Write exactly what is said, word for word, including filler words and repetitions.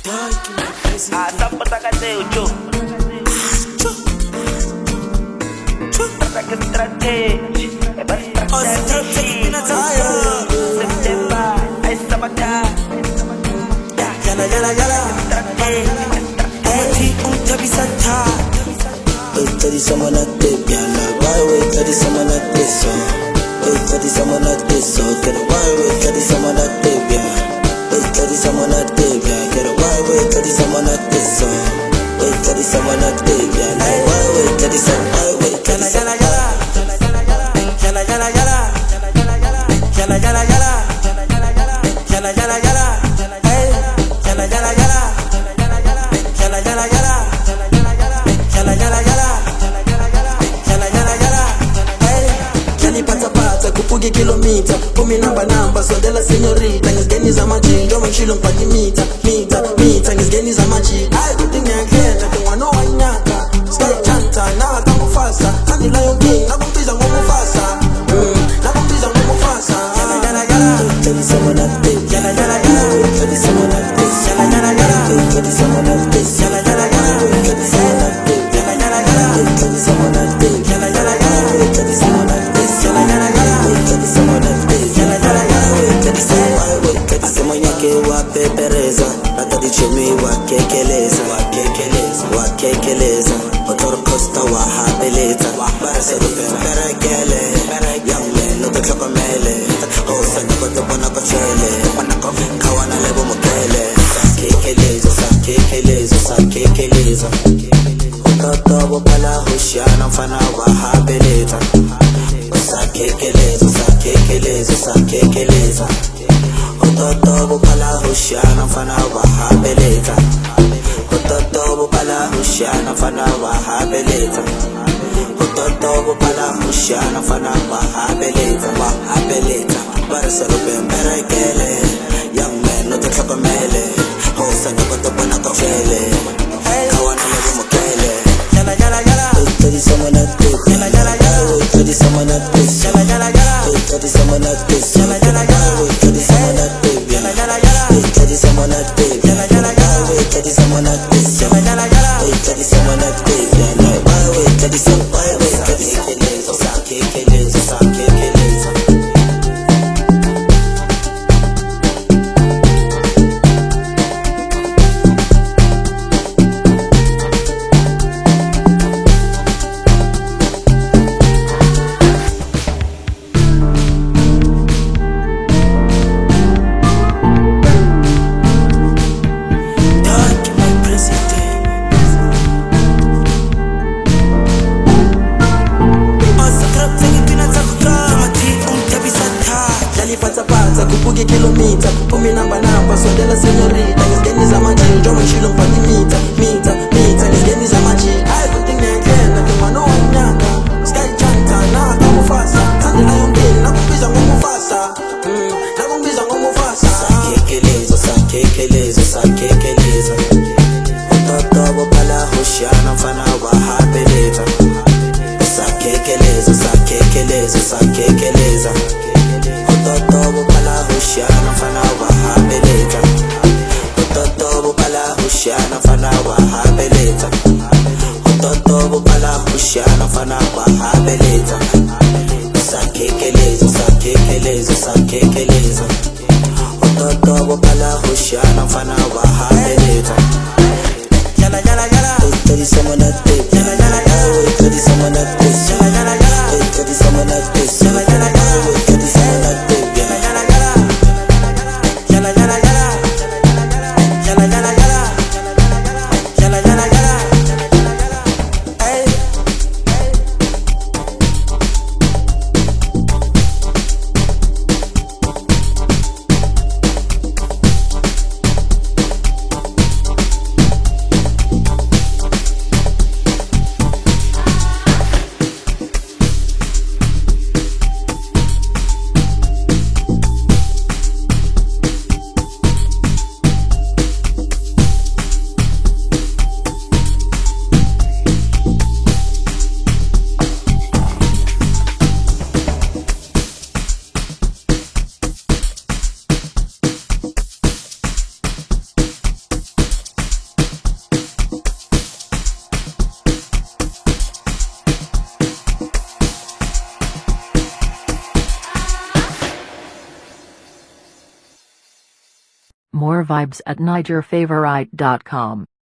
Ah, tampa takateo, yo. Ataque estrategia. September, I sabaka. Yala yala yala. Amati untabisata. Wait till someone at the piano. Why wait till someone at this song? Wait till someone at this song. Get a why wait till someone at the piano. Wait till someone at the piano. Get a why wait till someone at this song. Wait till someone at the piano. Why wait till someone why wait till someone yala yala yala yala yala yala yala yala yala yala hey yala yala yala yala yala yala yala yala yala yala yala yala yala hey yani pata pata kupuge kilomita kumi namba namba sondela senyorita ngizigeni za maji ndomo nchilo mpati mita mita mita ngizigeni za maji ai kutinga yaketa kungwano wa inyaka sky chanta na tangu fasa hani layo king na kumpiza ngomu fasa na kumpiza ngomu fasa yala yala yala tell someone at this yala yala yala tell someone at this yala yala yala tell someone at this yala yala yala tell someone at this yala yala yala tell someone at this yala yala yala tell someone at this yala yala yala tell someone at this yala yala yala tell someone tell someone yake wa pepereza hata dichemi wa kekeleza wa kekeleza wa kekeleza motor costa wa habeleza barasa do perekele young man no te choka mele oh sanya ko te bona ko chele manako kawana lebo mokele kekeleza sa kekeleza sa kekeleza ototo bo pala hushana mfana wa habeleza sa kekeleza sa kekeleza sa kekeleza ototo bo pala hushana mfana wa habeleza ototo bo pala hushana mfana wa habeleza ototo bo pala hushana mfana wa habeleza wa habeleza barasa lo pembere kele young man no te choka mele hosa no ko te bona ko chele kawana lebo mokele yala yala yala tell someone at this yala yala yala tell someone at this yala yala yala tell someone at this yala yala yala tell someone at this yala yala yala tell someone at this yala yala yala tell someone at this yala yala yala tell someone at this yala why wait tell someone why wait tell someone sa kekeleza sa kekeleza kupuge kilomita kumi namba namba sondela senyorita ngizigeni za maji ndomo nchilo mpati mita mita mita ngizigeni za maji ai kutinga yakena kemano wa inyaka sky chanta na tangu fasa hani layo king na kumpiza ngomu fasa na kumpiza ngomu fasa sa kekeleza sa kekeleza sa kekeleza ototo bo pala hushana mfana wa habeleza sa kekeleza sa kekeleza sa kekeleza ototo bo pala hushana mfana wa habeleza ototo bo pala hushana mfana wa habeleza ototo bo pala hushana mfana wa habeleza sa kekeleza sa kekeleza sa kekeleza ototo bo pala hushana mfana wa habeleza yala yala yala tell someone at this yala yala yala tell someone at this yala yala yala tell someone at this yala yala yala tell someone at this yala yala yala yala yala yala yala yala yala yala yala hey More vibes at niger favorite dot com.